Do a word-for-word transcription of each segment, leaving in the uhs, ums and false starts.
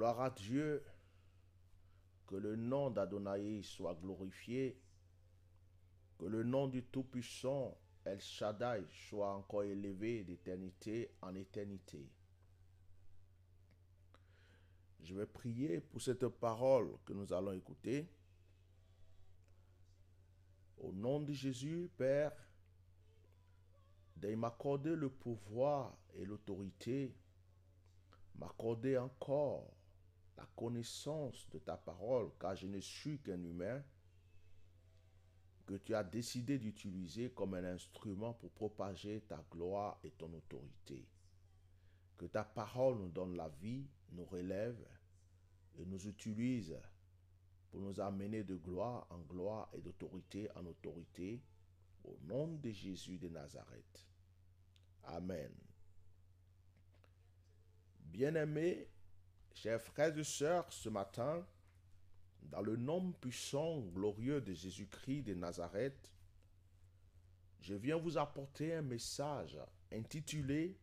Gloire à Dieu, que le nom d'Adonai soit glorifié, que le nom du Tout-Puissant, El Shaddai, soit encore élevé d'éternité en éternité. Je vais prier pour cette parole que nous allons écouter. Au nom de Jésus, Père, de m'accorder le pouvoir et l'autorité, m'accorder encore la connaissance de ta parole, car je ne suis qu'un humain, que tu as décidé d'utiliser comme un instrument pour propager ta gloire et ton autorité. Que ta parole nous donne la vie, nous relève et nous utilise pour nous amener de gloire en gloire et d'autorité en autorité, au nom de Jésus de Nazareth. Amen. Bien-aimés, chers frères et sœurs, ce matin, dans le nom puissant, glorieux de Jésus-Christ de Nazareth, je viens vous apporter un message intitulé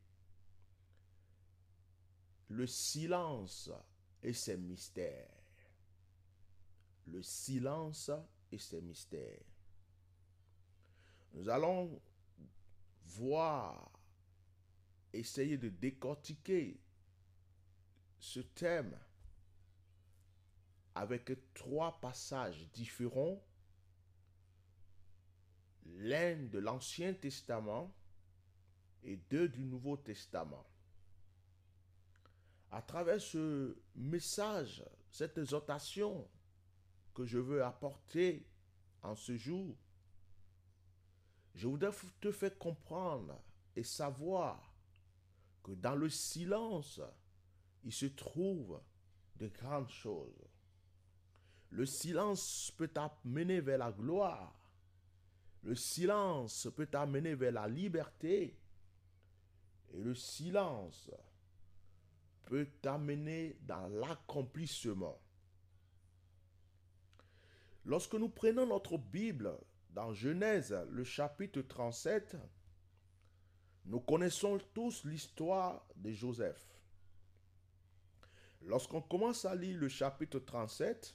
« Le silence et ses mystères ». Le silence et ses mystères. Nous allons voir, essayer de décortiquer ce thème avec trois passages différents, l'un de l'Ancien Testament et deux du Nouveau Testament. À travers ce message, cette exhortation que je veux apporter en ce jour, je voudrais te faire comprendre et savoir que dans le silence, il se trouve de grandes choses. Le silence peut t'amener vers la gloire. Le silence peut t'amener vers la liberté. Et le silence peut t'amener dans l'accomplissement. Lorsque nous prenons notre Bible dans Genèse, le chapitre trente-sept, nous connaissons tous l'histoire de Joseph. Lorsqu'on commence à lire le chapitre trente-sept,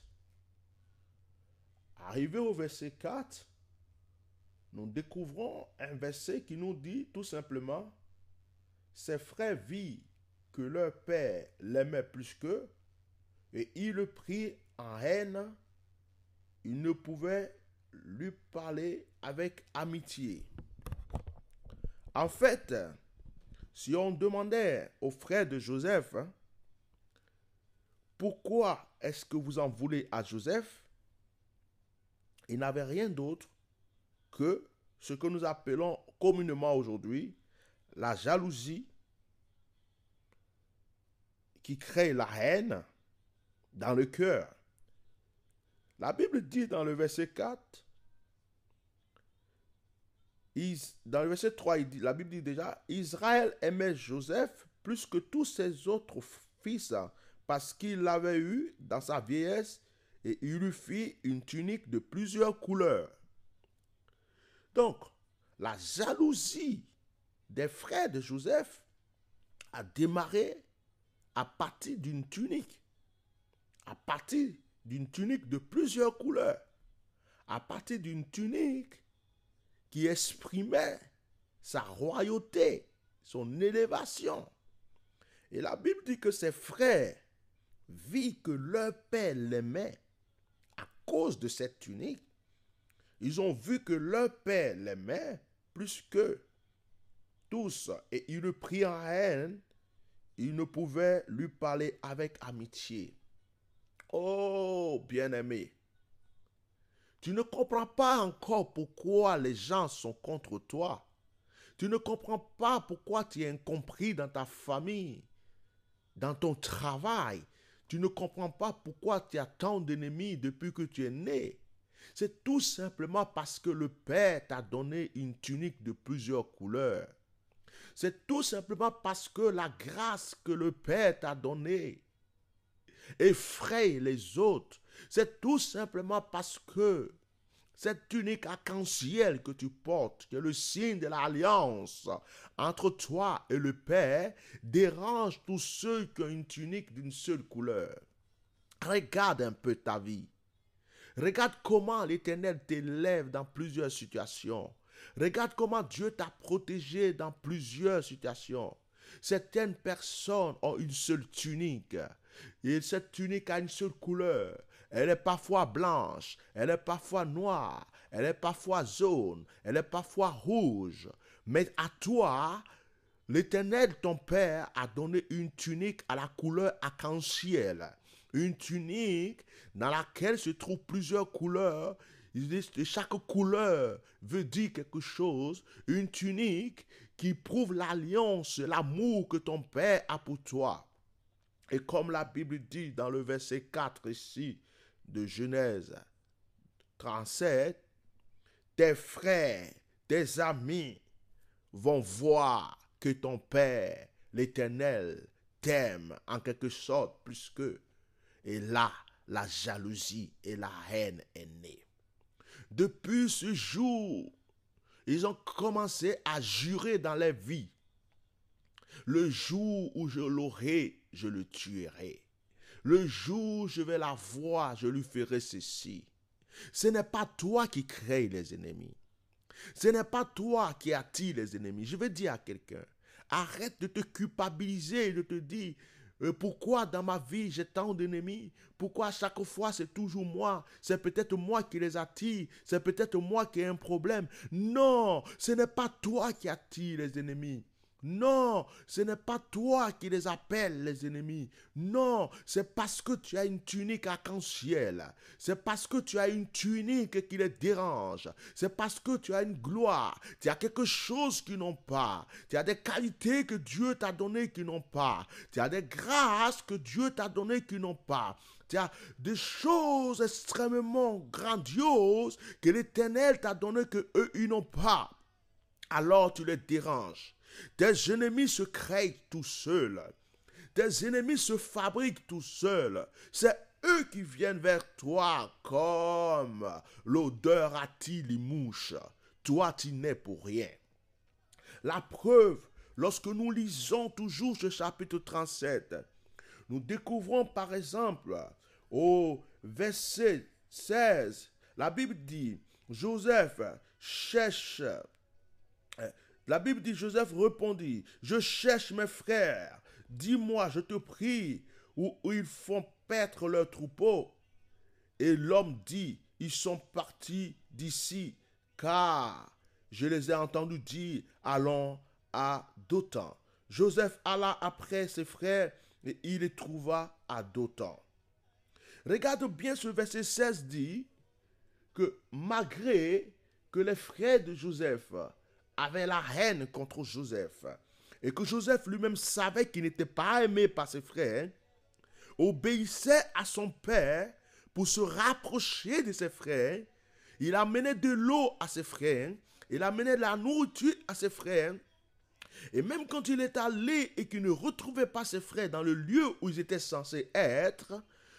arrivé au verset quatre, nous découvrons un verset qui nous dit tout simplement « Ses frères virent que leur père l'aimait plus qu'eux, et ils le prirent en haine. Ils ne pouvaient lui parler avec amitié. » En fait, si on demandait aux frères de Joseph, hein, pourquoi est-ce que vous en voulez à Joseph, il n'avait rien d'autre que ce que nous appelons communément aujourd'hui la jalousie qui crée la haine dans le cœur. La Bible dit dans le verset quatre, dans le verset trois, il dit, la Bible dit déjà, Israël aimait Joseph plus que tous ses autres fils parce qu'il l'avait eu dans sa vieillesse et il lui fit une tunique de plusieurs couleurs. Donc, la jalousie des frères de Joseph a démarré à partir d'une tunique, à partir d'une tunique de plusieurs couleurs, à partir d'une tunique qui exprimait sa royauté, son élévation. Et la Bible dit que ses frères virent que leur père l'aimait à cause de cette tunique. Ils ont vu que leur père l'aimait plus que tous et ils le prirent en haine. Ils ne pouvaient lui parler avec amitié. Oh, bien-aimé, tu ne comprends pas encore pourquoi les gens sont contre toi. Tu ne comprends pas pourquoi tu es incompris dans ta famille, dans ton travail. Tu ne comprends pas pourquoi tu as tant d'ennemis depuis que tu es né. C'est tout simplement parce que le Père t'a donné une tunique de plusieurs couleurs. C'est tout simplement parce que la grâce que le Père t'a donnée effraie les autres. C'est tout simplement parce que cette tunique arc-en-ciel que tu portes, qui est le signe de l'alliance entre toi et le Père, dérange tous ceux qui ont une tunique d'une seule couleur. Regarde un peu ta vie. Regarde comment l'Éternel t'élève dans plusieurs situations. Regarde comment Dieu t'a protégé dans plusieurs situations. Certaines personnes ont une seule tunique. Et cette tunique a une seule couleur. Elle est parfois blanche, elle est parfois noire, elle est parfois jaune, elle est parfois rouge. Mais à toi, l'Éternel, ton Père, a donné une tunique à la couleur arc-en-ciel. Une tunique dans laquelle se trouvent plusieurs couleurs. Chaque couleur veut dire quelque chose. Une tunique qui prouve l'alliance, l'amour que ton Père a pour toi. Et comme la Bible dit dans le verset quatre ici de Genèse trente-sept, tes frères, tes amis vont voir que ton Père, l'Éternel, t'aime en quelque sorte plus qu'eux. Et là, la jalousie et la haine est née. Depuis ce jour, ils ont commencé à jurer dans leur vie. Le jour où je l'aurai, je le tuerai. Le jour où je vais la voir, je lui ferai ceci. Ce n'est pas toi qui crée les ennemis. Ce n'est pas toi qui attire les ennemis. Je vais dire à quelqu'un, arrête de te culpabiliser et de te dire, euh, pourquoi dans ma vie j'ai tant d'ennemis? Pourquoi à chaque fois c'est toujours moi? C'est peut-être moi qui les attire. C'est peut-être moi qui ai un problème. Non, ce n'est pas toi qui attire les ennemis. Non, ce n'est pas toi qui les appelles les ennemis. Non, c'est parce que tu as une tunique arc-en-ciel. C'est parce que tu as une tunique qui les dérange. C'est parce que tu as une gloire. Tu as quelque chose qu'ils n'ont pas. Tu as des qualités que Dieu t'a données qu'ils n'ont pas. Tu as des grâces que Dieu t'a données qu'ils n'ont pas. Tu as des choses extrêmement grandioses que l'Éternel t'a données que eux ils n'ont pas. Alors tu les déranges. Tes ennemis se créent tout seuls. Tes ennemis se fabriquent tout seuls. C'est eux qui viennent vers toi comme l'odeur attire les mouches. Toi, tu n'es pour rien. La preuve, lorsque nous lisons toujours ce chapitre trente-sept, nous découvrons par exemple au verset seize, la Bible dit, Joseph cherche... La Bible dit, Joseph répondit, je cherche mes frères, dis-moi, je te prie, où, où ils font paître leurs troupeaux. Et l'homme dit, ils sont partis d'ici, car je les ai entendus dire, allons à Dothan. Joseph alla après ses frères, et il les trouva à Dothan. Regarde bien ce verset seize dit, que malgré que les frères de Joseph avait la haine contre Joseph, et que Joseph lui-même savait qu'il n'était pas aimé par ses frères, obéissait à son père pour se rapprocher de ses frères. Il amenait de l'eau à ses frères, il amenait de la nourriture à ses frères, et même quand il est allé et qu'il ne retrouvait pas ses frères dans le lieu où ils étaient censés être,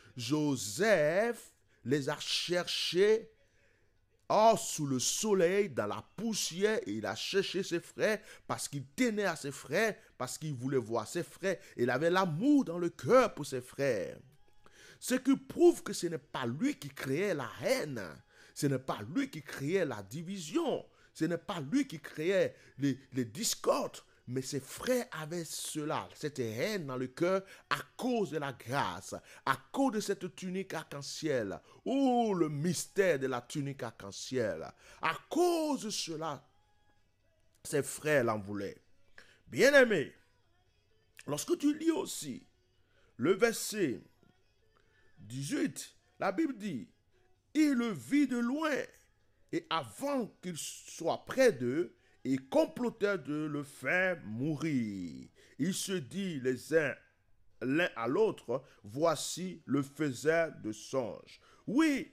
Joseph les a cherchés Or, sous le soleil, dans la poussière, et il a cherché ses frères parce qu'il tenait à ses frères, parce qu'il voulait voir ses frères. Il avait l'amour dans le cœur pour ses frères. Ce qui prouve que ce n'est pas lui qui créait la haine. Ce n'est pas lui qui créait la division. Ce n'est pas lui qui créait les, les discordes. Mais ses frères avaient cela, cette haine dans le cœur à cause de la grâce, à cause de cette tunique arc-en-ciel. Oh, le mystère de la tunique arc-en-ciel. À cause de cela, ses frères l'en voulaient. Bien-aimé, lorsque tu lis aussi le verset dix-huit, la Bible dit, il le vit de loin et avant qu'il soit près d'eux, ils complotèrent de le faire mourir. Ils se disent les uns l'un à l'autre, voici le faiseur de songes. Oui,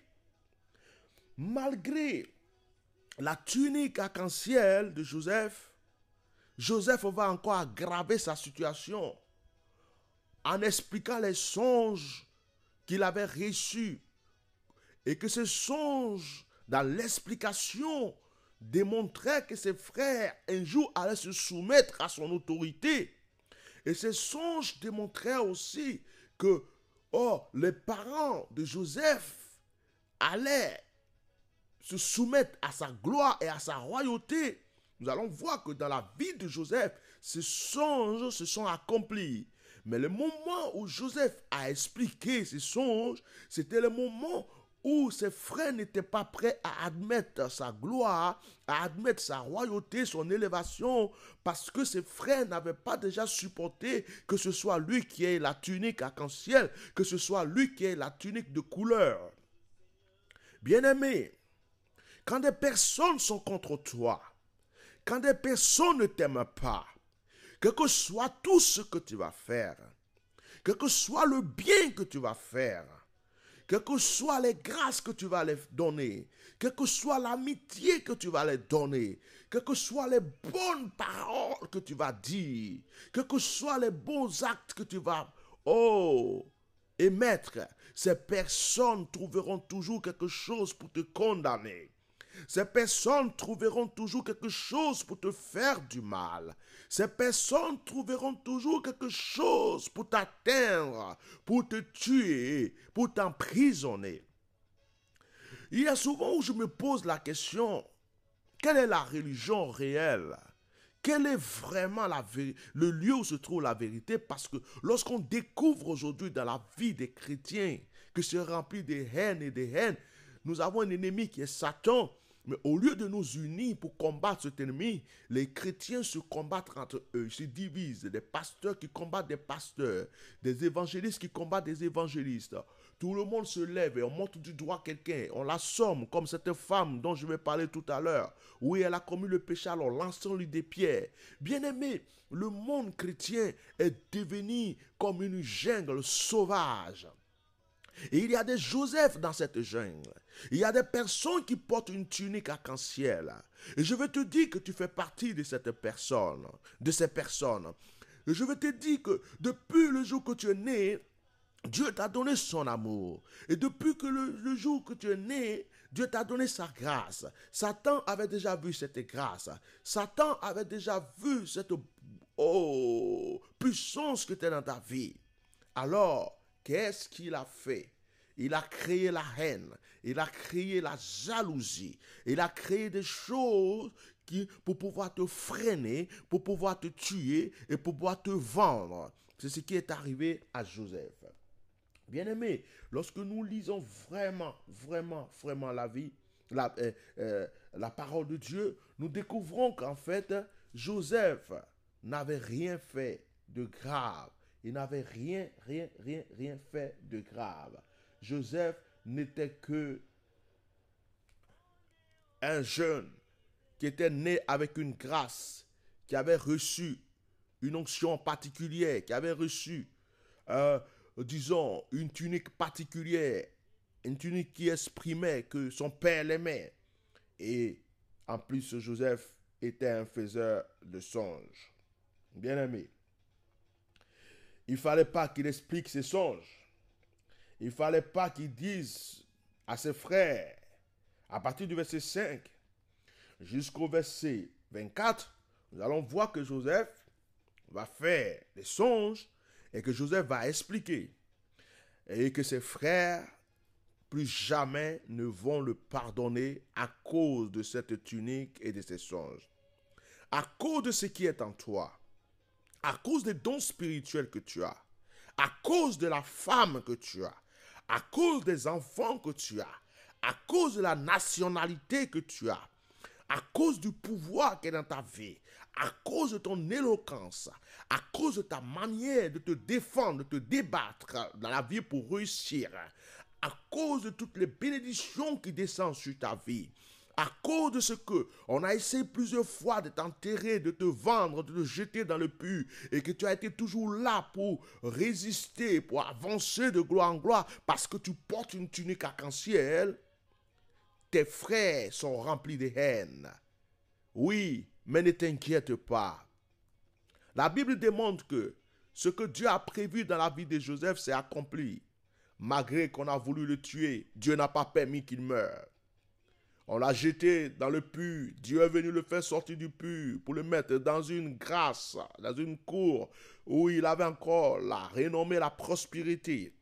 malgré la tunique arc-en-ciel de Joseph, Joseph va encore aggraver sa situation en expliquant les songes qu'il avait reçus et que ces songes dans l'explication, démontrait que ses frères, un jour, allaient se soumettre à son autorité. Et ces songes démontraient aussi que, oh, les parents de Joseph allaient se soumettre à sa gloire et à sa royauté. Nous allons voir que dans la vie de Joseph, ces songes se sont accomplis. Mais le moment où Joseph a expliqué ces songes, c'était le moment où ses frères n'étaient pas prêts à admettre sa gloire, à admettre sa royauté, son élévation, parce que ses frères n'avaient pas déjà supporté que ce soit lui qui ait la tunique arc-en-ciel, que ce soit lui qui ait la tunique de couleur. Bien-aimé, quand des personnes sont contre toi, quand des personnes ne t'aiment pas, quel que soit tout ce que tu vas faire, quel que soit le bien que tu vas faire, quelles que soient les grâces que tu vas les donner, quelle que soit l'amitié que tu vas les donner, quelles que soient les bonnes paroles que tu vas dire, quels que soient les bons actes que tu vas, oh, émettre, ces personnes trouveront toujours quelque chose pour te condamner. Ces personnes trouveront toujours quelque chose pour te faire du mal. Ces personnes trouveront toujours quelque chose pour t'atteindre, pour te tuer, pour t'emprisonner. Il y a souvent où je me pose la question, quelle est la religion réelle? Quel est vraiment la vé- le lieu où se trouve la vérité? Parce que lorsqu'on découvre aujourd'hui dans la vie des chrétiens que c'est rempli de haine et de haine, nous avons un ennemi qui est Satan. Mais au lieu de nous unir pour combattre cet ennemi, les chrétiens se combattent entre eux, ils se divisent. Des pasteurs qui combattent des pasteurs, des évangélistes qui combattent des évangélistes. Tout le monde se lève et on montre du doigt quelqu'un, on l'assomme comme cette femme dont je vais parler tout à l'heure. Oui, elle a commis le péché, alors lançons-lui des pierres. Bien-aimé, le monde chrétien est devenu comme une jungle sauvage. Et il y a des Joseph dans cette jungle. Il y a des personnes qui portent une tunique arc-en-ciel. Et je veux te dire que tu fais partie de cette personne, de ces personnes. Et je veux te dire que depuis le jour que tu es né, Dieu t'a donné son amour. Et depuis que le, le jour que tu es né, Dieu t'a donné sa grâce. Satan avait déjà vu cette grâce. Satan avait déjà vu cette oh, puissance que tu es dans ta vie. Alors, qu'est-ce qu'il a fait? Il a créé la haine, il a créé la jalousie, il a créé des choses qui, pour pouvoir te freiner, pour pouvoir te tuer et pour pouvoir te vendre. C'est ce qui est arrivé à Joseph. Bien-aimé, lorsque nous lisons vraiment, vraiment, vraiment la vie, la, euh, euh, la parole de Dieu, nous découvrons qu'en fait, Joseph n'avait rien fait de grave. Il n'avait rien, rien, rien, rien fait de grave. Joseph n'était que un jeune qui était né avec une grâce, qui avait reçu une onction particulière, qui avait reçu, euh, disons, une tunique particulière, une tunique qui exprimait que son père l'aimait. Et en plus, Joseph était un faiseur de songes. Bien-aimé, il ne fallait pas qu'il explique ses songes. Il ne fallait pas qu'il dise à ses frères, à partir du verset cinq jusqu'au verset vingt-quatre, nous allons voir que Joseph va faire des songes et que Joseph va expliquer. Et que ses frères, plus jamais, ne vont le pardonner à cause de cette tunique et de ses songes. À cause de ce qui est en toi, à cause des dons spirituels que tu as, à cause de la femme que tu as, à cause des enfants que tu as, à cause de la nationalité que tu as, à cause du pouvoir qui est dans ta vie, à cause de ton éloquence, à cause de ta manière de te défendre, de te débattre dans la vie pour réussir, à cause de toutes les bénédictions qui descendent sur ta vie, à cause de ce que on a essayé plusieurs fois de t'enterrer, de te vendre, de te jeter dans le puits, et que tu as été toujours là pour résister, pour avancer de gloire en gloire, parce que tu portes une tunique arc-en-ciel, tes frères sont remplis de haine. Oui, mais ne t'inquiète pas. La Bible démontre que ce que Dieu a prévu dans la vie de Joseph s'est accompli. Malgré qu'on a voulu le tuer, Dieu n'a pas permis qu'il meure. On l'a jeté dans le puits. Dieu est venu le faire sortir du puits pour le mettre dans une grâce, dans une cour où il avait encore la renommée, la prospérité.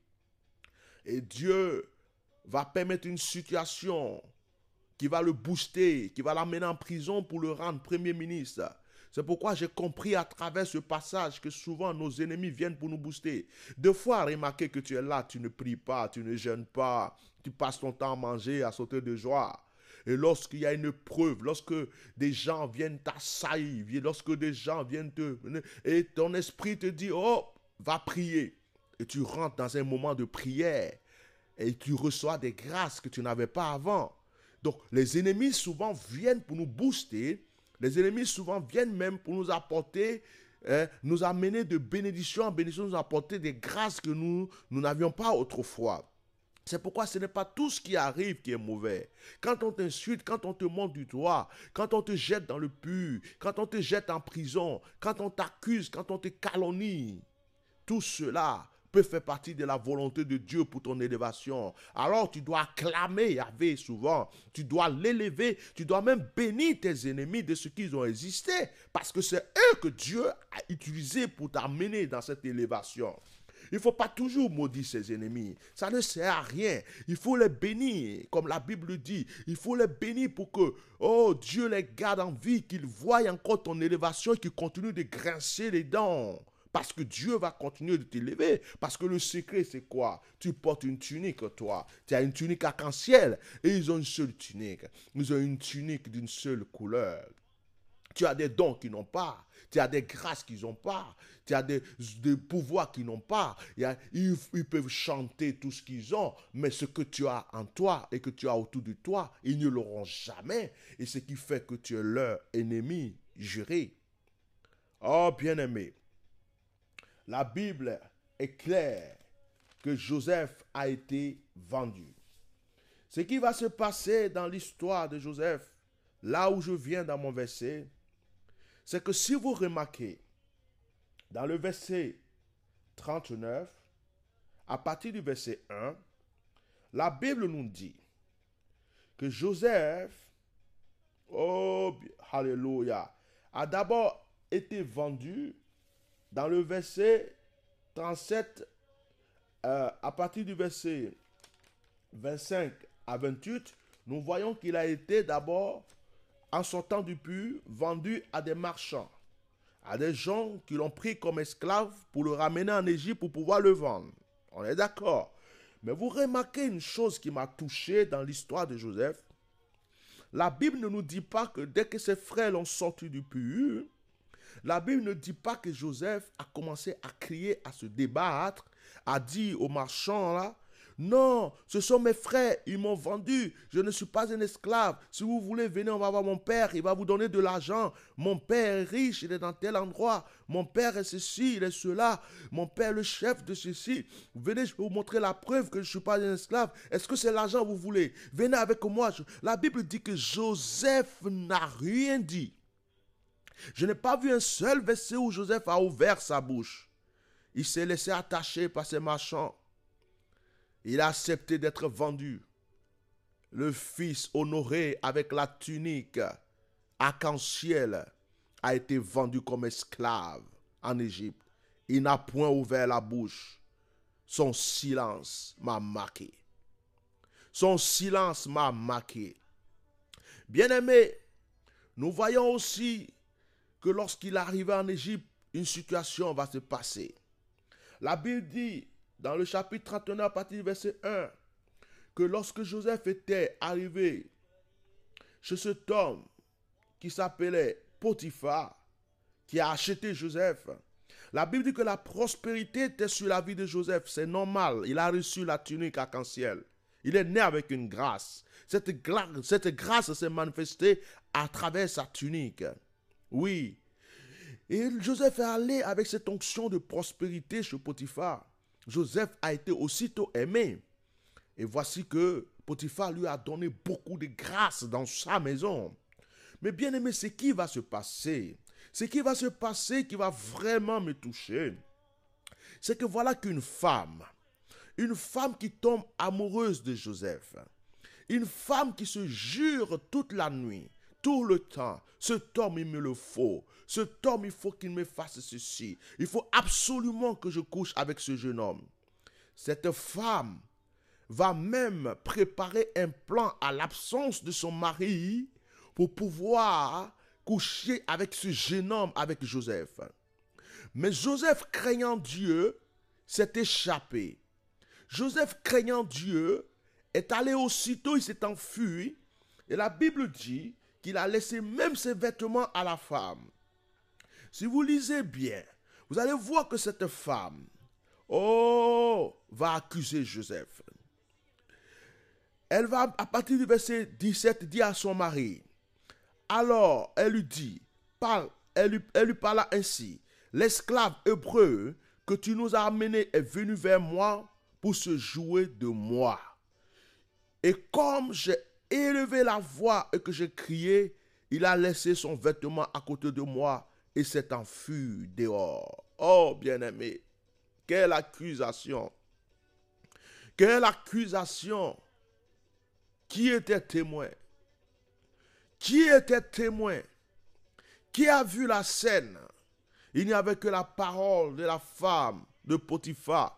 Et Dieu va permettre une situation qui va le booster, qui va l'amener en prison pour le rendre premier ministre. C'est pourquoi j'ai compris à travers ce passage que souvent nos ennemis viennent pour nous booster. Deux fois, remarquez que tu es là, tu ne pries pas, tu ne jeûnes pas, tu passes ton temps à manger, à sauter de joie. Et lorsqu'il y a une preuve, lorsque des gens viennent t'assaillir, lorsque des gens viennent te... Et ton esprit te dit, oh, va prier. Et tu rentres dans un moment de prière et tu reçois des grâces que tu n'avais pas avant. Donc, les ennemis souvent viennent pour nous booster. Les ennemis souvent viennent même pour nous apporter, euh, nous amener de bénédiction en bénédiction, nous apporter des grâces que nous, nous n'avions pas autrefois. C'est pourquoi ce n'est pas tout ce qui arrive qui est mauvais. Quand on t'insulte, quand on te montre du doigt, quand on te jette dans le puits, quand on te jette en prison, quand on t'accuse, quand on te calomnie, tout cela peut faire partie de la volonté de Dieu pour ton élévation. Alors tu dois acclamer Yahvé souvent, tu dois l'élever, tu dois même bénir tes ennemis de ce qu'ils ont existé, parce que c'est eux que Dieu a utilisé pour t'amener dans cette élévation. Il ne faut pas toujours maudire ses ennemis. Ça ne sert à rien. Il faut les bénir, comme la Bible dit. Il faut les bénir pour que, oh, Dieu les garde en vie, qu'ils voient encore ton élévation et qu'ils continuent de grincer les dents. Parce que Dieu va continuer de t'élever. Parce que le secret, c'est quoi? Tu portes une tunique, toi. Tu as une tunique arc-en-ciel. Et ils ont une seule tunique. Ils ont une tunique d'une seule couleur. Tu as des dons qu'ils n'ont pas. Tu as des grâces qu'ils n'ont pas. Tu as des, des pouvoirs qu'ils n'ont pas. Il y a, ils, ils peuvent chanter tout ce qu'ils ont. Mais ce que tu as en toi et que tu as autour de toi, ils ne l'auront jamais. Et ce qui fait que tu es leur ennemi juré. Oh, bien-aimé. La Bible est claire que Joseph a été vendu. Ce qui va se passer dans l'histoire de Joseph, là où je viens dans mon verset, c'est que si vous remarquez, dans le verset trente-neuf, à partir du verset un, la Bible nous dit que Joseph, oh, alléluia, a d'abord été vendu. Dans le verset trente-sept, euh, à partir du verset vingt-cinq à vingt-huit, nous voyons qu'il a été d'abord, en sortant du puits, vendu à des marchands, à des gens qui l'ont pris comme esclave pour le ramener en Égypte pour pouvoir le vendre. On est d'accord. Mais vous remarquez une chose qui m'a touché dans l'histoire de Joseph. La Bible ne nous dit pas que dès que ses frères l'ont sorti du puits, la Bible ne dit pas que Joseph a commencé à crier, à se débattre, à dire aux marchands là, non, ce sont mes frères, ils m'ont vendu, je ne suis pas un esclave. Si vous voulez, venez, on va voir mon père, il va vous donner de l'argent. Mon père est riche, il est dans tel endroit. Mon père est ceci, il est cela. Mon père est le chef de ceci. Venez, je vais vous montrer la preuve que je ne suis pas un esclave. Est-ce que c'est l'argent que vous voulez? Venez avec moi. La Bible dit que Joseph n'a rien dit. Je n'ai pas vu un seul verset où Joseph a ouvert sa bouche. Il s'est laissé attacher par ses marchands. Il a accepté d'être vendu. Le fils honoré avec la tunique arc-en-ciel a été vendu comme esclave en Égypte. Il n'a point ouvert la bouche. Son silence m'a marqué. Son silence m'a marqué. Bien-aimé, nous voyons aussi que lorsqu'il arrive en Égypte, une situation va se passer. La Bible dit, dans le chapitre trente-neuf, à partir du verset un, que lorsque Joseph était arrivé chez cet homme qui s'appelait Potiphar, qui a acheté Joseph, la Bible dit que la prospérité était sur la vie de Joseph. C'est normal, il a reçu la tunique arc-en-ciel. Il est né avec une grâce. Cette grâce, cette grâce s'est manifestée à travers sa tunique. Oui. Et Joseph est allé avec cette onction de prospérité chez Potiphar. Joseph a été aussitôt aimé. Et voici que Potiphar lui a donné beaucoup de grâce dans sa maison. Mais bien aimé, ce qui va se passer, ce qui va se passer qui va vraiment me toucher, c'est que voilà qu'une femme, une femme qui tombe amoureuse de Joseph. Une femme qui se jure toute la nuit, tout le temps. Cet homme, il me le faut. Cet homme, il faut qu'il me fasse ceci. Il faut absolument que je couche avec ce jeune homme. Cette femme va même préparer un plan à l'absence de son mari pour pouvoir coucher avec ce jeune homme, avec Joseph. Mais Joseph, craignant Dieu, s'est échappé. Joseph, craignant Dieu, est allé aussitôt, il s'est enfui. Et la Bible dit qu'il a laissé même ses vêtements à la femme. Si vous lisez bien, vous allez voir que cette femme, oh, va accuser Joseph. Elle va, à partir du verset dix-sept, dire à son mari, alors elle lui dit, parle, elle lui, elle lui parla ainsi, l'esclave hébreu que tu nous as amené est venu vers moi pour se jouer de moi. Et comme j'ai élevé la voix et que j'ai crié, il a laissé son vêtement à côté de moi et s'est enfui dehors. Oh, bien-aimé, quelle accusation! Quelle accusation! Qui était témoin? Qui était témoin? Qui a vu la scène? Il n'y avait que la parole de la femme de Potiphar.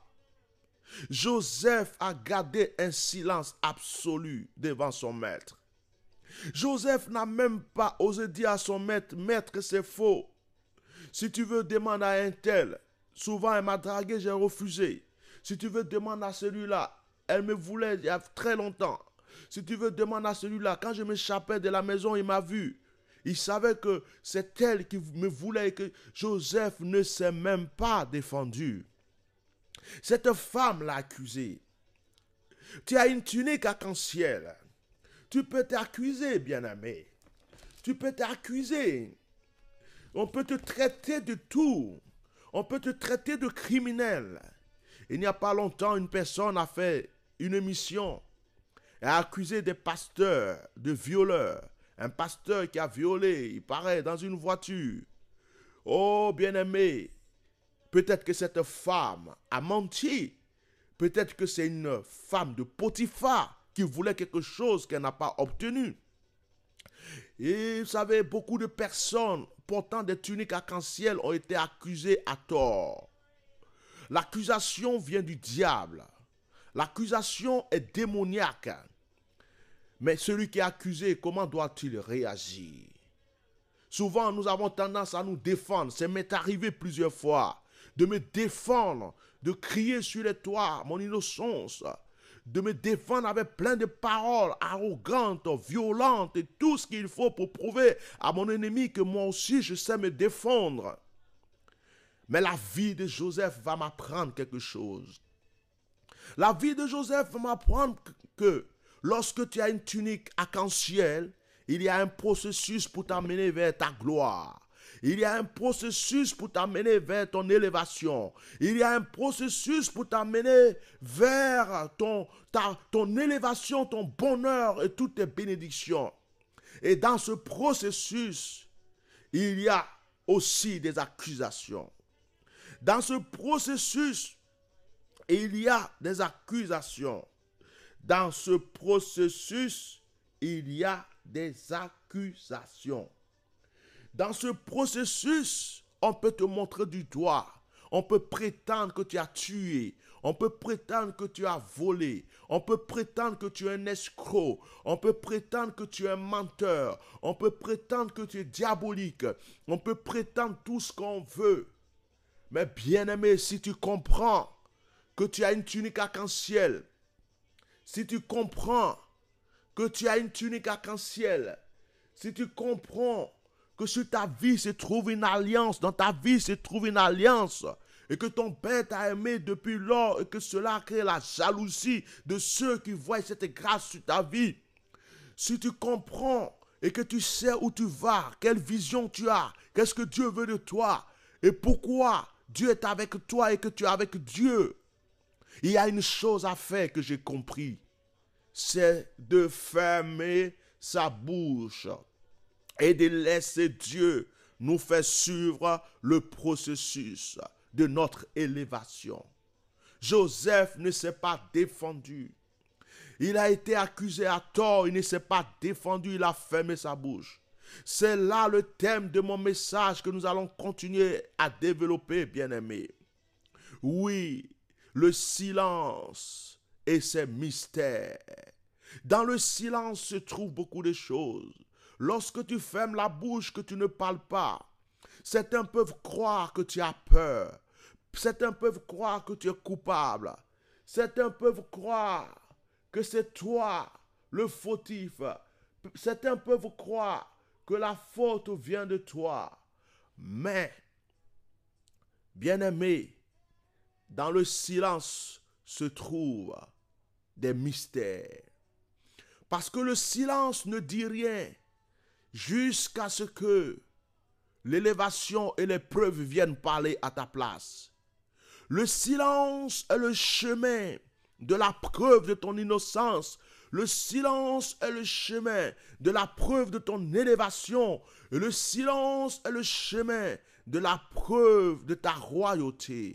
Joseph a gardé un silence absolu devant son maître. Joseph n'a même pas osé dire à son maître, maître, c'est faux. Si tu veux, demande à un tel. Souvent, elle m'a dragué, j'ai refusé. Si tu veux, demande à celui-là. Elle me voulait il y a très longtemps. Si tu veux, demande à celui-là. Quand je m'échappais de la maison, il m'a vu. Il savait que c'est elle qui me voulait et que Joseph ne s'est même pas défendu. Cette femme l'a accusé. Tu as une tunique arc-en-ciel. Tu peux t'accuser, bien-aimé. Tu peux t'accuser. On peut te traiter de tout. On peut te traiter de criminel. Il n'y a pas longtemps, une personne a fait une émission et a accusé des pasteurs de violeurs. Un pasteur qui a violé, il paraît, dans une voiture. Oh, bien-aimé, peut-être que cette femme a menti. Peut-être que c'est une femme de Potiphar qui voulait quelque chose qu'elle n'a pas obtenu. Et vous savez, beaucoup de personnes portant des tuniques arc-en-ciel ont été accusées à tort. L'accusation vient du diable. L'accusation est démoniaque. Mais celui qui est accusé, comment doit-il réagir? Souvent, nous avons tendance à nous défendre. Ça m'est arrivé plusieurs fois de me défendre, de crier sur les toits mon innocence, de me défendre avec plein de paroles arrogantes, violentes et tout ce qu'il faut pour prouver à mon ennemi que moi aussi je sais me défendre. Mais la vie de Joseph va m'apprendre quelque chose. La vie de Joseph va m'apprendre que lorsque tu as une tunique arc-en-ciel, il y a un processus pour t'amener vers ta gloire. Il y a un processus pour t'amener vers ton élévation. Il y a un processus pour t'amener vers ton, ta, ton élévation, ton bonheur et toutes tes bénédictions. Et dans ce processus, il y a aussi des accusations. Dans ce processus, il y a des accusations. Dans ce processus, il y a des accusations. Dans ce processus, on peut te montrer du doigt. On peut prétendre que tu as tué. On peut prétendre que tu as volé. On peut prétendre que tu es un escroc. On peut prétendre que tu es un menteur. On peut prétendre que tu es diabolique. On peut prétendre tout ce qu'on veut. Mais bien-aimé, si tu comprends que tu as une tunique arc-en-ciel, si tu comprends que tu as une tunique arc-en-ciel, si tu comprends que sur ta vie se trouve une alliance, dans ta vie se trouve une alliance, et que ton Père t'a aimé depuis lors, et que cela crée la jalousie de ceux qui voient cette grâce sur ta vie. Si tu comprends et que tu sais où tu vas, quelle vision tu as, qu'est-ce que Dieu veut de toi, et pourquoi Dieu est avec toi et que tu es avec Dieu, il y a une chose à faire que j'ai compris, c'est de fermer sa bouche et de laisser Dieu nous faire suivre le processus de notre élévation. Joseph ne s'est pas défendu. Il a été accusé à tort, il ne s'est pas défendu, il a fermé sa bouche. C'est là le thème de mon message que nous allons continuer à développer, bien-aimés. Oui, le silence et ses mystères. Dans le silence se trouvent beaucoup de choses. Lorsque tu fermes la bouche, que tu ne parles pas, certains peuvent croire que tu as peur. Certains peuvent croire que tu es coupable. Certains peuvent croire que c'est toi le fautif. Certains peuvent croire que la faute vient de toi. Mais, bien-aimé, dans le silence se trouvent des mystères. Parce que le silence ne dit rien jusqu'à ce que l'élévation et les preuves viennent parler à ta place. Le silence est le chemin de la preuve de ton innocence. Le silence est le chemin de la preuve de ton élévation. Et le silence est le chemin de la preuve de ta royauté.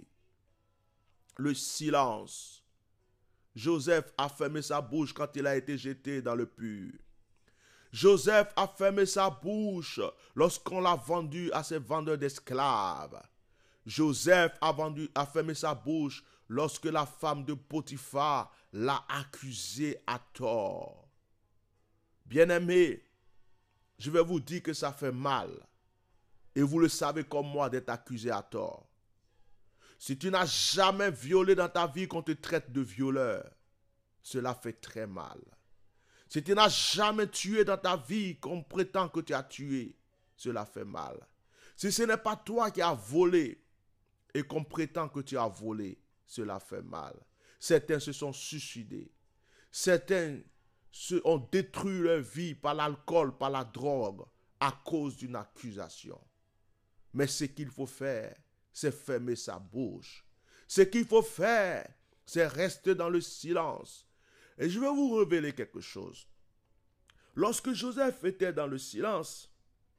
Le silence. Joseph a fermé sa bouche quand il a été jeté dans le puits. Joseph a fermé sa bouche lorsqu'on l'a vendu à ses vendeurs d'esclaves. Joseph a, vendu, a fermé sa bouche lorsque la femme de Potiphar l'a accusé à tort. Bien-aimés, je vais vous dire que ça fait mal. Et vous le savez comme moi d'être accusé à tort. Si tu n'as jamais violé dans ta vie, qu'on te traite de violeur, cela fait très mal. Si tu n'as jamais tué dans ta vie, qu'on prétend que tu as tué, cela fait mal. Si ce n'est pas toi qui as volé et qu'on prétend que tu as volé, cela fait mal. Certains se sont suicidés. Certains se ont détruit leur vie par l'alcool, par la drogue, à cause d'une accusation. Mais ce qu'il faut faire, c'est fermer sa bouche. Ce qu'il faut faire, c'est rester dans le silence. Et je vais vous révéler quelque chose. Lorsque Joseph était dans le silence,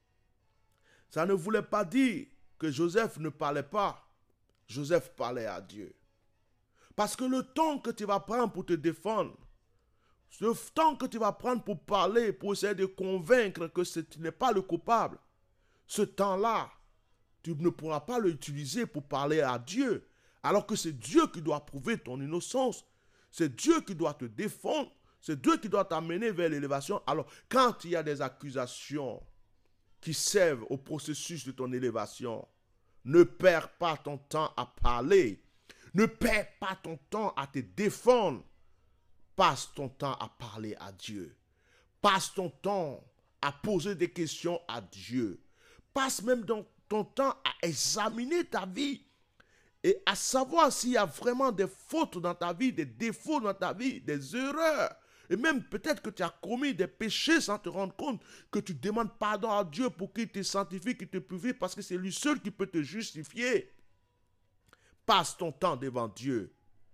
ça ne voulait pas dire que Joseph ne parlait pas. Joseph parlait à Dieu. Parce que le temps que tu vas prendre pour te défendre, le temps que tu vas prendre pour parler, pour essayer de convaincre que tu n'es pas le coupable, ce temps-là, tu ne pourras pas l'utiliser pour parler à Dieu. Alors que c'est Dieu qui doit prouver ton innocence. C'est Dieu qui doit te défendre. C'est Dieu qui doit t'amener vers l'élévation. Alors, quand il y a des accusations qui servent au processus de ton élévation, ne perds pas ton temps à parler. Ne perds pas ton temps à te défendre. Passe ton temps à parler à Dieu. Passe ton temps à poser des questions à Dieu. Passe même ton, ton temps à examiner ta vie et à savoir s'il y a vraiment des fautes dans ta vie, des défauts dans ta vie, des erreurs. Et même peut-être que tu as commis des péchés sans te rendre compte, que tu demandes pardon à Dieu pour qu'il te sanctifie, qu'il te purifie, parce que c'est lui seul qui peut te justifier. Passe ton temps devant Dieu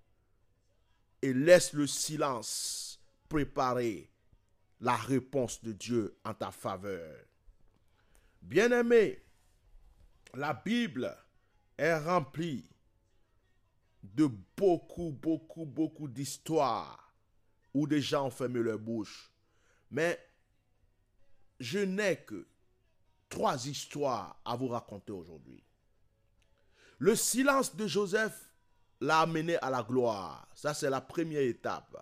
et laisse le silence préparer la réponse de Dieu en ta faveur. Bien-aimé, la Bible est remplie de beaucoup, beaucoup, beaucoup d'histoires où des gens ont fermé leur bouche. Mais je n'ai que trois histoires à vous raconter aujourd'hui. Le silence de Joseph l'a amené à la gloire. Ça, c'est la première étape.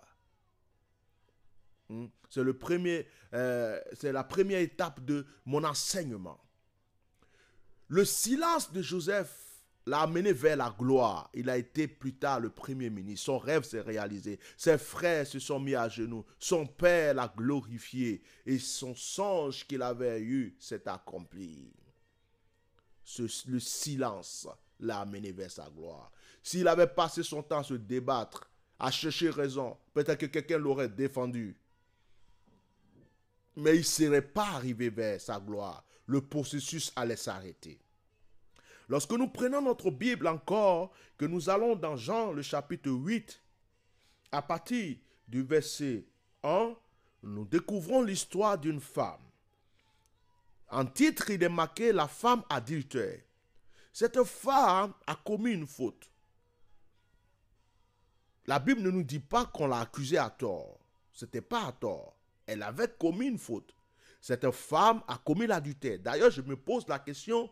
C'est le premier, euh, c'est la première étape de mon enseignement. Le silence de Joseph l'a amené vers la gloire. Il a été plus tard le premier ministre. Son rêve s'est réalisé. Ses frères se sont mis à genoux. Son père l'a glorifié. Et son songe qu'il avait eu s'est accompli. Ce, le silence l'a amené vers sa gloire. S'il avait passé son temps à se débattre, à chercher raison, peut-être que quelqu'un l'aurait défendu. Mais il ne serait pas arrivé vers sa gloire. Le processus allait s'arrêter. Lorsque nous prenons notre Bible encore, que nous allons dans Jean le chapitre huit, à partir du verset un, nous découvrons l'histoire d'une femme. En titre, il est marqué « La femme adultère ». Cette femme a commis une faute. La Bible ne nous dit pas qu'on l'a accusée à tort. Ce n'était pas à tort. Elle avait commis une faute. Cette femme a commis l'adultère. D'ailleurs, je me pose la question,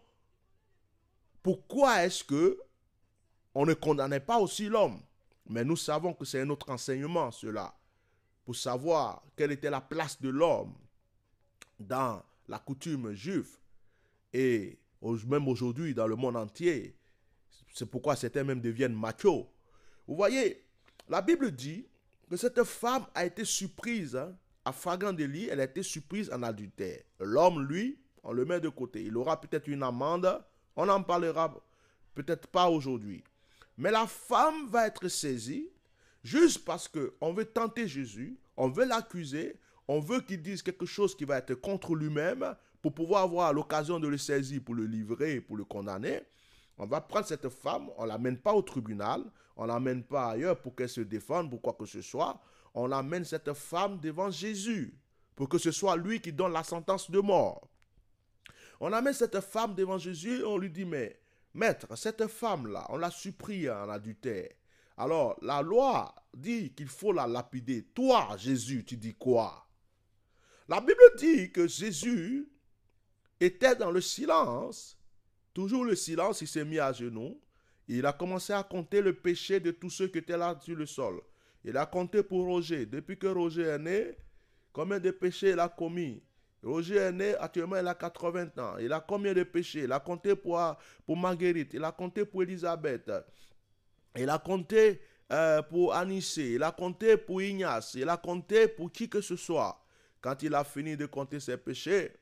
pourquoi est-ce que on ne condamnait pas aussi l'homme? Mais nous savons que c'est un autre enseignement, cela, pour savoir quelle était la place de l'homme dans la coutume juive et même aujourd'hui dans le monde entier. C'est pourquoi certains même deviennent machos. Vous voyez, la Bible dit que cette femme a été surprise, hein, à flagrant délit, elle a été surprise en adultère. L'homme, lui, on le met de côté. Il aura peut-être une amende, on n'en parlera peut-être pas aujourd'hui. Mais la femme va être saisie juste parce qu'on veut tenter Jésus, on veut l'accuser, on veut qu'il dise quelque chose qui va être contre lui-même pour pouvoir avoir l'occasion de le saisir pour le livrer, pour le condamner. On va prendre cette femme, on ne l'amène pas au tribunal, on ne l'amène pas ailleurs pour qu'elle se défende, pour quoi que ce soit. On amène cette femme devant Jésus pour que ce soit lui qui donne la sentence de mort. On amène cette femme devant Jésus et on lui dit, mais maître, cette femme-là, on l'a surpris en adultère. Alors, la loi dit qu'il faut la lapider. Toi, Jésus, tu dis quoi? La Bible dit que Jésus était dans le silence. Toujours le silence, il s'est mis à genoux. Il a commencé à compter le péché de tous ceux qui étaient là sur le sol. Il a compté pour Roger. Depuis que Roger est né, combien de péchés il a commis? Roger est né, actuellement il a quatre-vingts ans. Il a combien de péchés? Il a compté pour, pour Marguerite. Il a compté pour Elisabeth. Il a compté euh, pour Anissé. Il a compté pour Ignace. Il a compté pour qui que ce soit. Quand il a fini de compter ses péchés,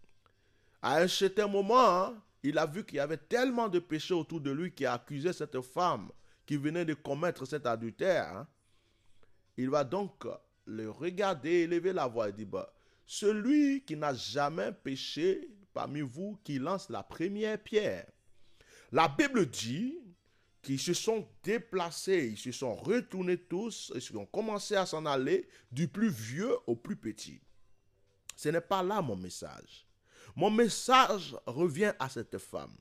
à un certain moment, hein, il a vu qu'il y avait tellement de péchés autour de lui qui accusait cette femme qui venait de commettre cet adultère. Hein. Il va donc le regarder, élever la voix et dire, bah, celui qui n'a jamais péché parmi vous, qui lance la première pierre. La Bible dit qu'ils se sont déplacés, ils se sont retournés tous, ils ont commencé à s'en aller du plus vieux au plus petit. Ce n'est pas là mon message. Mon message revient à cette femme.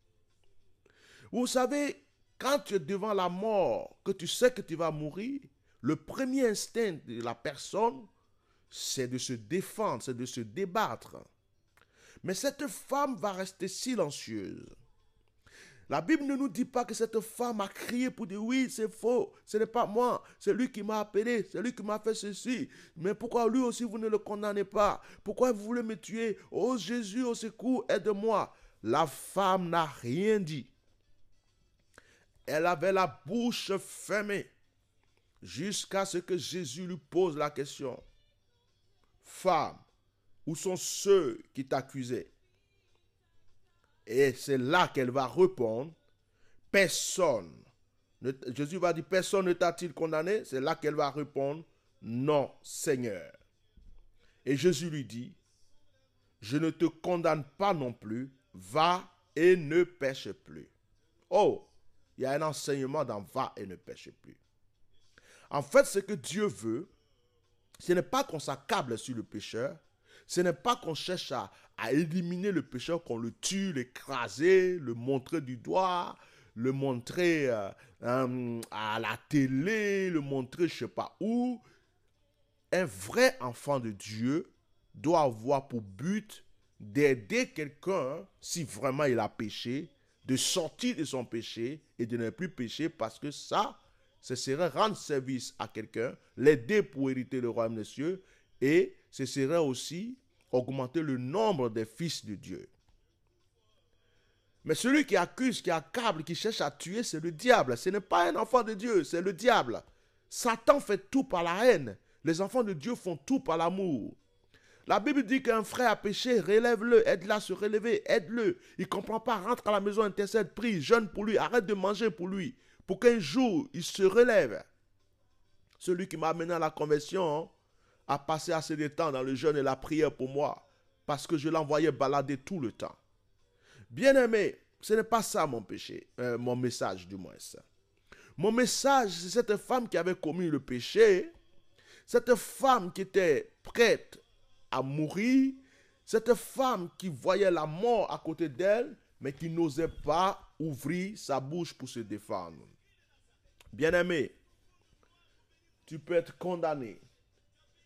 Vous savez, quand tu es devant la mort, que tu sais que tu vas mourir, le premier instinct de la personne, c'est de se défendre, c'est de se débattre. Mais cette femme va rester silencieuse. La Bible ne nous dit pas que cette femme a crié pour dire oui, c'est faux, ce n'est pas moi, c'est lui qui m'a appelé, c'est lui qui m'a fait ceci. Mais pourquoi lui aussi vous ne le condamnez pas? Pourquoi vous voulez me tuer? Oh Jésus, au secours, aide-moi. La femme n'a rien dit. Elle avait la bouche fermée jusqu'à ce que Jésus lui pose la question. Femme, où sont ceux qui t'accusaient? Et c'est là qu'elle va répondre, personne. Jésus va dire, personne ne t'a-t-il condamné? C'est là qu'elle va répondre, non, Seigneur. Et Jésus lui dit, je ne te condamne pas non plus, va et ne pêche plus. Oh, il y a un enseignement dans va et ne pêche plus. En fait, ce que Dieu veut, ce n'est pas qu'on s'accable sur le pécheur, ce n'est pas qu'on cherche à, à éliminer le pécheur, qu'on le tue, l'écraser, le montrer du doigt, le montrer euh, euh, à la télé, le montrer je ne sais pas où. Un vrai enfant de Dieu doit avoir pour but d'aider quelqu'un, si vraiment il a péché, de sortir de son péché et de ne plus pécher, parce que ça, ce serait rendre service à quelqu'un, l'aider pour hériter le royaume des cieux, et ce serait aussi augmenter le nombre des fils de Dieu. Mais celui qui accuse, qui accable, qui cherche à tuer, c'est le diable. Ce n'est pas un enfant de Dieu, c'est le diable. Satan fait tout par la haine. Les enfants de Dieu font tout par l'amour. La Bible dit qu'un frère a péché, relève-le, aide-le à se relever, aide-le. Il ne comprend pas, rentre à la maison, intercède, prie, jeûne pour lui, arrête de manger pour lui, pour qu'un jour, il se relève. Celui qui m'a amené à la conversion a passé assez de temps dans le jeûne et la prière pour moi, parce que je l'envoyais balader tout le temps. Bien-aimé, ce n'est pas ça mon péché, euh, mon message du moins. Mon message, c'est cette femme qui avait commis le péché, cette femme qui était prête à mourir, cette femme qui voyait la mort à côté d'elle, mais qui n'osait pas ouvrir sa bouche pour se défendre. Bien-aimé, tu peux être condamné,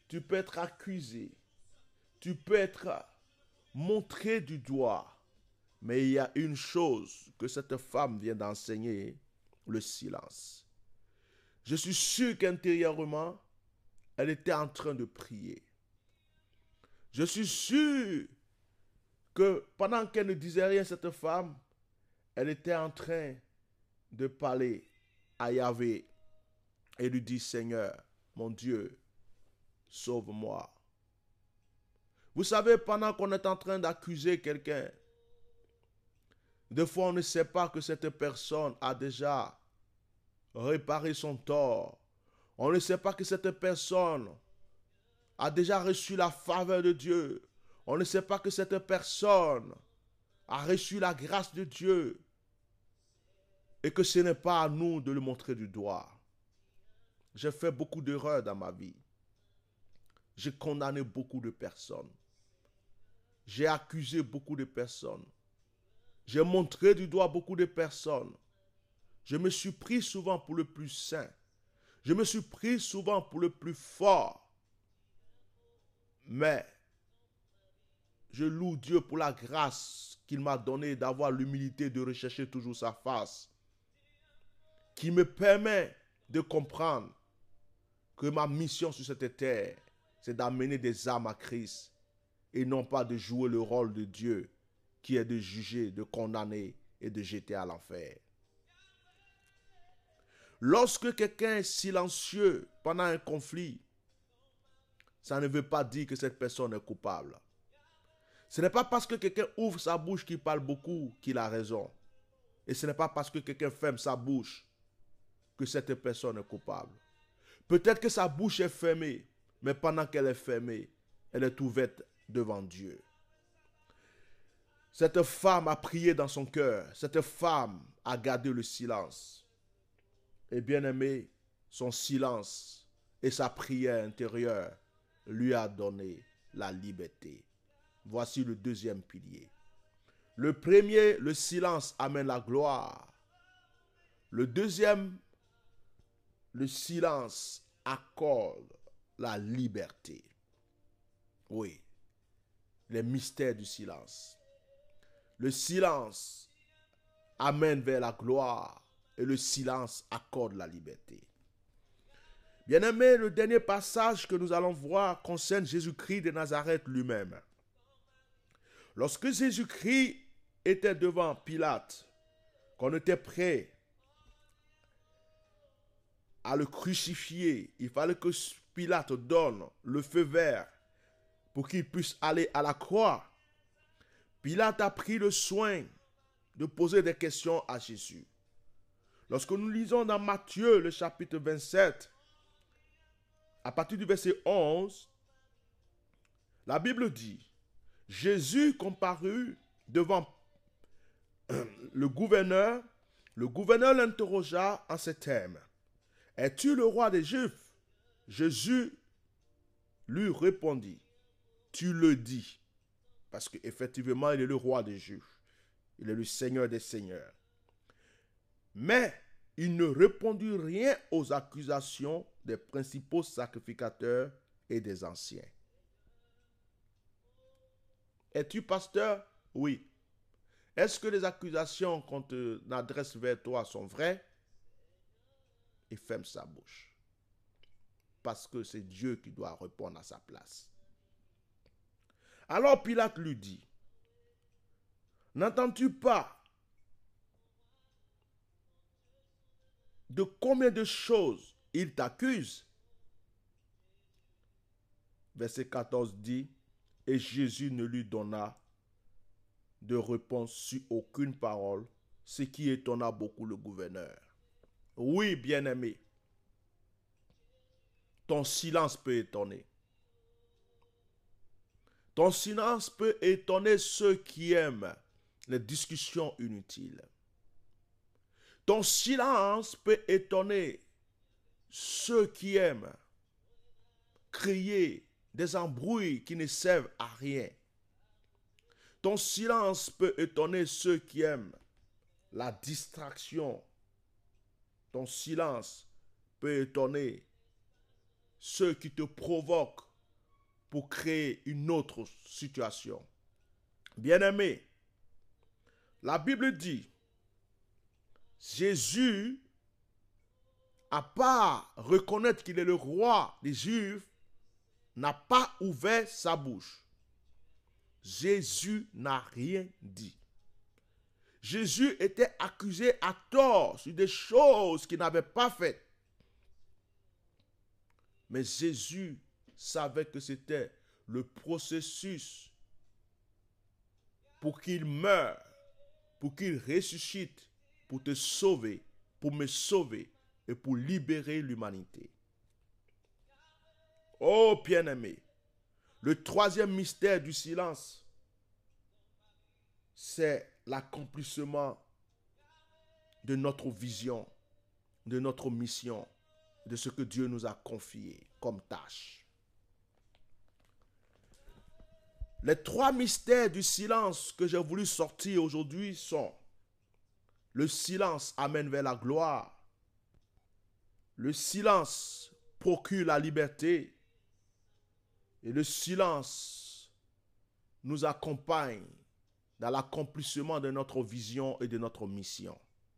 tu peux être accusé, tu peux être montré du doigt. Mais il y a une chose que cette femme vient d'enseigner, le silence. Je suis sûr qu'intérieurement, elle était en train de prier. Je suis sûr que pendant qu'elle ne disait rien, cette femme, elle était en train de parler à Yahvé et lui dire, Seigneur, mon Dieu, sauve-moi. Vous savez, pendant qu'on est en train d'accuser quelqu'un, des fois on ne sait pas que cette personne a déjà réparé son tort. On ne sait pas que cette personne a déjà reçu la faveur de Dieu. On ne sait pas que cette personne a reçu la grâce de Dieu. Et que ce n'est pas à nous de le montrer du doigt. J'ai fait beaucoup d'erreurs dans ma vie. J'ai condamné beaucoup de personnes. J'ai accusé beaucoup de personnes. J'ai montré du doigt beaucoup de personnes. Je me suis pris souvent pour le plus saint. Je me suis pris souvent pour le plus fort. Mais je loue Dieu pour la grâce qu'il m'a donnée d'avoir l'humilité de rechercher toujours sa face, qui me permet de comprendre que ma mission sur cette terre, c'est d'amener des âmes à Christ et non pas de jouer le rôle de Dieu qui est de juger, de condamner et de jeter à l'enfer. Lorsque quelqu'un est silencieux pendant un conflit, ça ne veut pas dire que cette personne est coupable. Ce n'est pas parce que quelqu'un ouvre sa bouche qu'il parle beaucoup qu'il a raison. Et ce n'est pas parce que quelqu'un ferme sa bouche que cette personne est coupable. Peut-être que sa bouche est fermée, mais pendant qu'elle est fermée, elle est ouverte devant Dieu. Cette femme a prié dans son cœur. Cette femme a gardé le silence. Et bien aimé, son silence et sa prière intérieure lui a donné la liberté. Voici le deuxième pilier. Le premier, le silence amène la gloire. Le deuxième, le silence accorde la liberté. Oui, les mystères du silence. Le silence amène vers la gloire et le silence accorde la liberté. Bien-aimé, le dernier passage que nous allons voir concerne Jésus-Christ de Nazareth lui-même. Lorsque Jésus-Christ était devant Pilate, qu'on était prêt à le crucifier, il fallait que Pilate donne le feu vert pour qu'il puisse aller à la croix. Pilate a pris le soin de poser des questions à Jésus. Lorsque nous lisons dans Matthieu, le chapitre vingt-sept, à partir du verset onze, la Bible dit, Jésus comparut devant le gouverneur. Le gouverneur l'interrogea en ces termes. Es-tu le roi des Juifs? Jésus lui répondit, tu le dis. Parce qu'effectivement, il est le roi des Juifs. Il est le Seigneur des Seigneurs. Mais il ne répondit rien aux accusations des principaux sacrificateurs et des anciens. Es-tu pasteur? Oui. Est-ce que les accusations qu'on te adresse vers toi sont vraies? Il ferme sa bouche. Parce que c'est Dieu qui doit répondre à sa place. Alors Pilate lui dit, n'entends-tu pas de combien de choses il t'accuse? Verset quatorze dit, et Jésus ne lui donna de réponse sur aucune parole, ce qui étonna beaucoup le gouverneur. Oui, bien-aimé, ton silence peut étonner. Ton silence peut étonner ceux qui aiment les discussions inutiles. Ton silence peut étonner ceux qui aiment créer des embrouilles qui ne servent à rien. Ton silence peut étonner ceux qui aiment la distraction. Ton silence peut étonner ceux qui te provoquent pour créer une autre situation. Bien-aimé, la Bible dit, Jésus, à part reconnaître qu'il est le roi des Juifs, n'a pas ouvert sa bouche. Jésus n'a rien dit. Jésus était accusé à tort sur des choses qu'il n'avait pas faites. Mais Jésus savait que c'était le processus pour qu'il meure, pour qu'il ressuscite, pour te sauver, pour me sauver et pour libérer l'humanité. Oh bien-aimé, le troisième mystère du silence, c'est l'accomplissement de notre vision, de notre mission, de ce que Dieu nous a confié comme tâche. Les trois mystères du silence que j'ai voulu sortir aujourd'hui sont: le silence amène vers la gloire, le silence procure la liberté et le silence nous accompagne dans l'accomplissement de notre vision et de notre mission.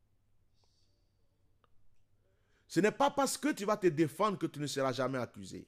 Ce n'est pas parce que tu vas te défendre que tu ne seras jamais accusé.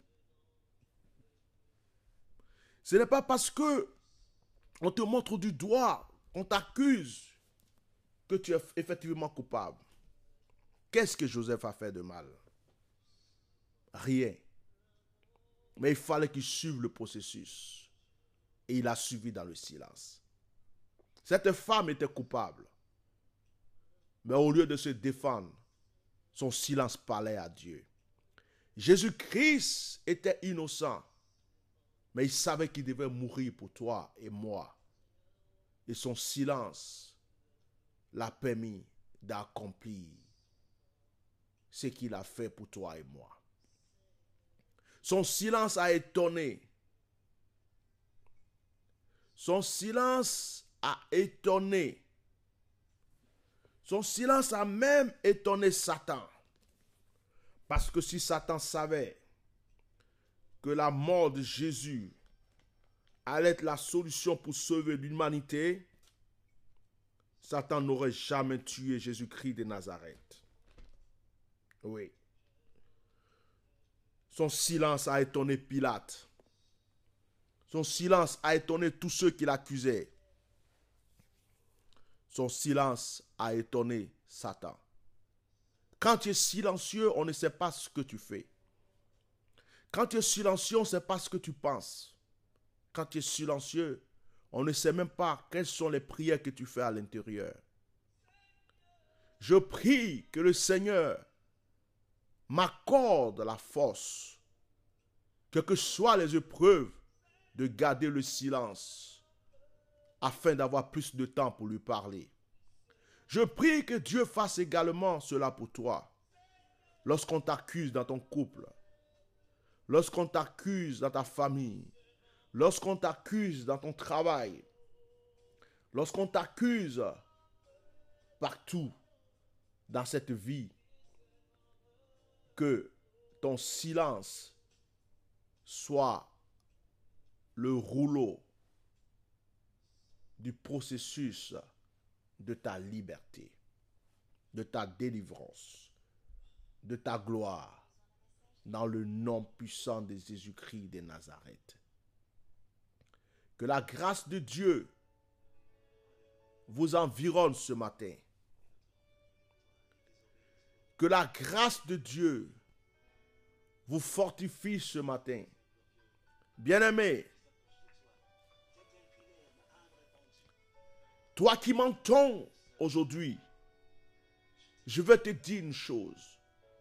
Ce n'est pas parce que on te montre du doigt, on t'accuse, que tu es effectivement coupable. Qu'est-ce que Joseph a fait de mal? Rien. Mais il fallait qu'il suive le processus. Et il a suivi dans le silence. Cette femme était coupable. Mais au lieu de se défendre, son silence parlait à Dieu. Jésus-Christ était innocent. Mais il savait qu'il devait mourir pour toi et moi. Et son silence l'a permis d'accomplir ce qu'il a fait pour toi et moi. Son silence a étonné. Son silence a étonné. Son silence a même étonné Satan. Parce que si Satan savait que la mort de Jésus allait être la solution pour sauver l'humanité, Satan n'aurait jamais tué Jésus-Christ de Nazareth. Oui. Son silence a étonné Pilate. Son silence a étonné tous ceux qui l'accusaient. Son silence a étonné Satan. Quand tu es silencieux, on ne sait pas ce que tu fais. Quand tu es silencieux, on ne sait pas ce que tu penses. Quand tu es silencieux, on ne sait même pas quelles sont les prières que tu fais à l'intérieur. Je prie que le Seigneur m'accorde la force, quelles que soient les épreuves, de garder le silence afin d'avoir plus de temps pour lui parler. Je prie que Dieu fasse également cela pour toi. Lorsqu'on t'accuse dans ton couple, lorsqu'on t'accuse dans ta famille, lorsqu'on t'accuse dans ton travail, lorsqu'on t'accuse partout dans cette vie, que ton silence soit le rouleau du processus de ta liberté, de ta délivrance, de ta gloire, dans le nom puissant de Jésus-Christ de Nazareth. Que la grâce de Dieu vous environne ce matin. Que la grâce de Dieu vous fortifie ce matin. Bien-aimé, toi qui m'entends aujourd'hui, je veux te dire une chose.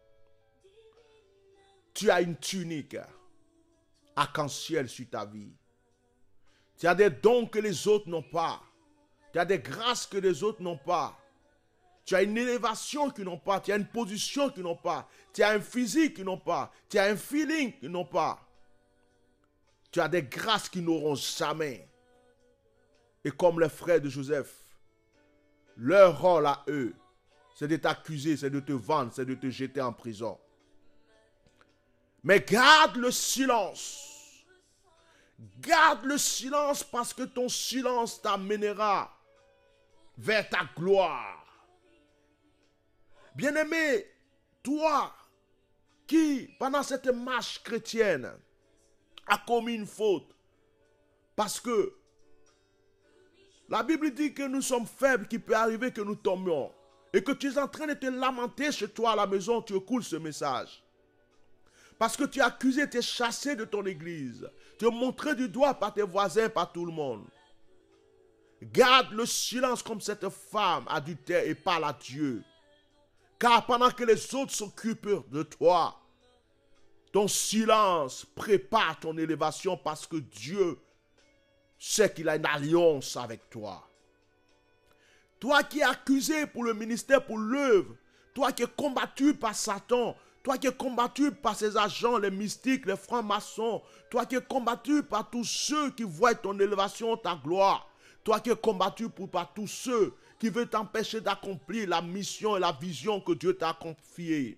Tu as une tunique arc-en-ciel sur ta vie. Tu as des dons que les autres n'ont pas. Tu as des grâces que les autres n'ont pas. Tu as une élévation qu'ils n'ont pas. Tu as une position qu'ils n'ont pas. Tu as un physique qu'ils n'ont pas. Tu as un feeling qu'ils n'ont pas. Tu as des grâces qu'ils n'auront jamais. Et comme les frères de Joseph, leur rôle à eux, c'est de t'accuser, c'est de te vendre, c'est de te jeter en prison. Mais garde le silence. Garde le silence parce que ton silence t'amènera vers ta gloire. Bien-aimé, toi qui, pendant cette marche chrétienne, a commis une faute, parce que la Bible dit que nous sommes faibles, qu'il peut arriver que nous tombions, et que tu es en train de te lamenter chez toi à la maison, tu écoutes ce message. Parce que tu es accusé, tu es chassé de ton église. Tu es montré du doigt par tes voisins, par tout le monde. Garde le silence comme cette femme adultère et parle à Dieu. Car pendant que les autres s'occupent de toi, ton silence prépare ton élévation parce que Dieu sait qu'il a une alliance avec toi. Toi qui es accusé pour le ministère, pour l'œuvre, toi qui es combattu par Satan, toi qui es combattu par ses agents, les mystiques, les francs-maçons, toi qui es combattu par tous ceux qui voient ton élévation, ta gloire, toi qui es combattu pour, par tous ceux qui veulent t'empêcher d'accomplir la mission et la vision que Dieu t'a confiée.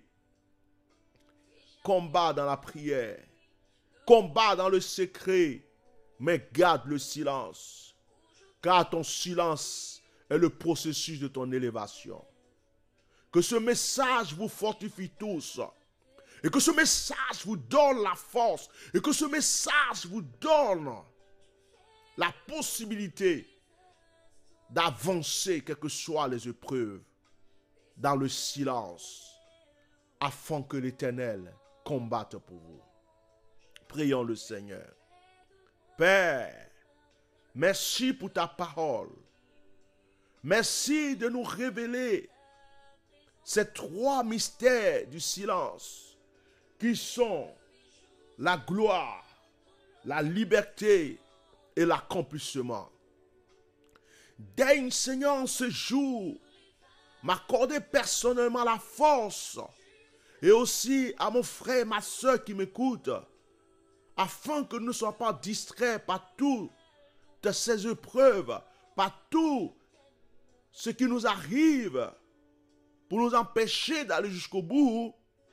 Combat dans la prière, combat dans le secret, mais garde le silence, car ton silence est le processus de ton élévation. Que ce message vous fortifie tous. Et que ce message vous donne la force. Et que ce message vous donne la possibilité d'avancer, quelles que soient les épreuves, dans le silence, afin que l'Éternel combatte pour vous. Prions le Seigneur. Père, merci pour ta parole. Merci de nous révéler ces trois mystères du silence qui sont la gloire, la liberté et l'accomplissement. Daigne, Seigneur, en ce jour, m'accorder personnellement la force et aussi à mon frère et ma soeur qui m'écoutent, afin que nous ne soyons pas distraits par toutes ces épreuves, par tout ce qui nous arrive, pour nous empêcher d'aller jusqu'au bout.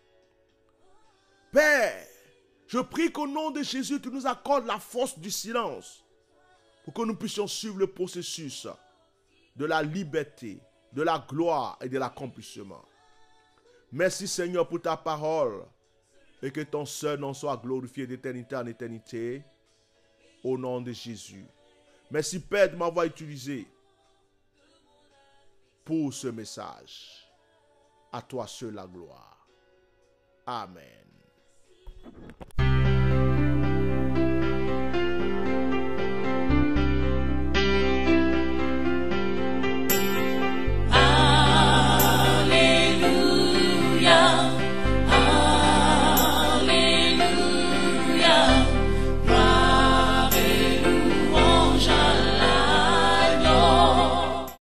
Père, je prie qu'au nom de Jésus, tu nous accordes la force du silence pour que nous puissions suivre le processus de la liberté, de la gloire et de l'accomplissement. Merci Seigneur pour ta parole et que ton seul nom soit glorifié d'éternité en éternité au nom de Jésus. Merci Père de m'avoir utilisé pour ce message. À toi seul la gloire. Amen.